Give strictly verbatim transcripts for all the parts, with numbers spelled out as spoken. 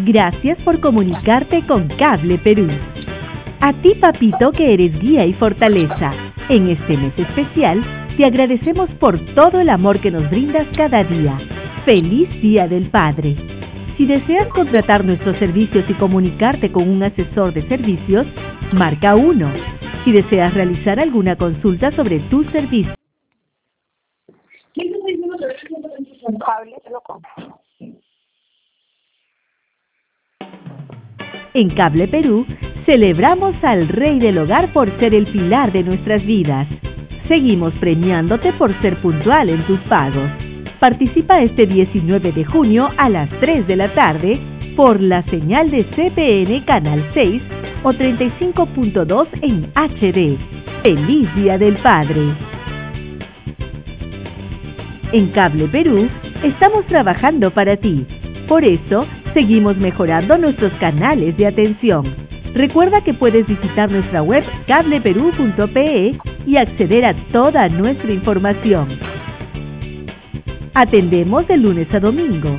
Gracias por comunicarte con Cable Perú. A ti, papito, que eres guía y fortaleza. En este mes especial, te agradecemos por todo el amor que nos brindas cada día. ¡Feliz Día del Padre! Si deseas contratar nuestros servicios y comunicarte con un asesor de servicios, marca uno. Si deseas realizar alguna consulta sobre tu servicio. En Cable Perú, celebramos al Rey del Hogar por ser el pilar de nuestras vidas. Seguimos premiándote por ser puntual en tus pagos. Participa este diecinueve de junio a las tres de la tarde por la señal de C P N Canal seis o treinta y cinco punto dos en H D. ¡Feliz Día del Padre! En Cable Perú, estamos trabajando para ti. Por eso, seguimos mejorando nuestros canales de atención. Recuerda que puedes visitar nuestra web cable perú punto pe y acceder a toda nuestra información. Atendemos de lunes a domingo.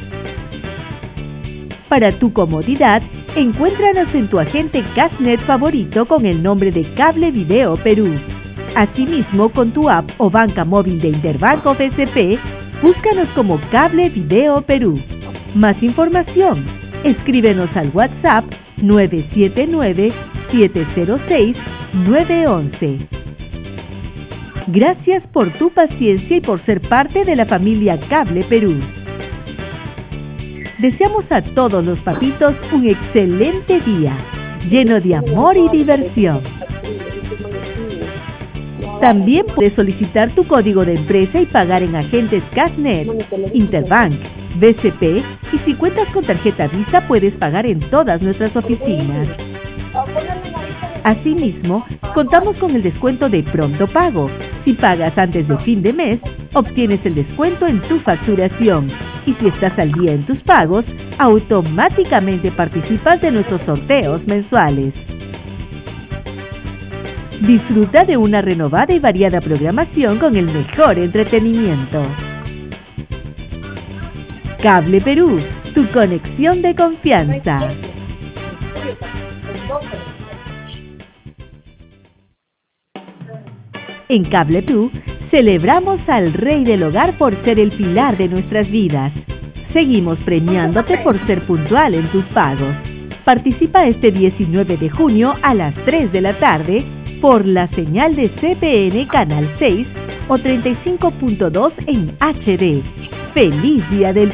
Para tu comodidad, encuéntranos en tu agente Cashnet favorito con el nombre de Cable Video Perú. Asimismo, con tu app o banca móvil de Interbank o B C P, búscanos como Cable Video Perú. Más información, escríbenos al WhatsApp nueve siete nueve, siete cero seis, nueve uno uno. Gracias por tu paciencia y por ser parte de la familia Cable Perú. Deseamos a todos los papitos un excelente día, lleno de amor y diversión. También puedes solicitar tu código de empresa y pagar en agentes Cashnet, Interbank, B C P y si cuentas con tarjeta Visa puedes pagar en todas nuestras oficinas. Asimismo, contamos con el descuento de Pronto Pago. Si pagas antes de fin de mes, obtienes el descuento en tu facturación. Y si estás al día en tus pagos, automáticamente participas de nuestros sorteos mensuales. Disfruta de una renovada y variada programación con el mejor entretenimiento. Cable Perú, tu conexión de confianza. En Cable Perú, celebramos al Rey del Hogar por ser el pilar de nuestras vidas. Seguimos premiándote por ser puntual en tus pagos. Participa este diecinueve de junio a las tres de la tarde por la señal de C P N Canal seis o treinta y cinco punto dos en H D. ¡Feliz Día del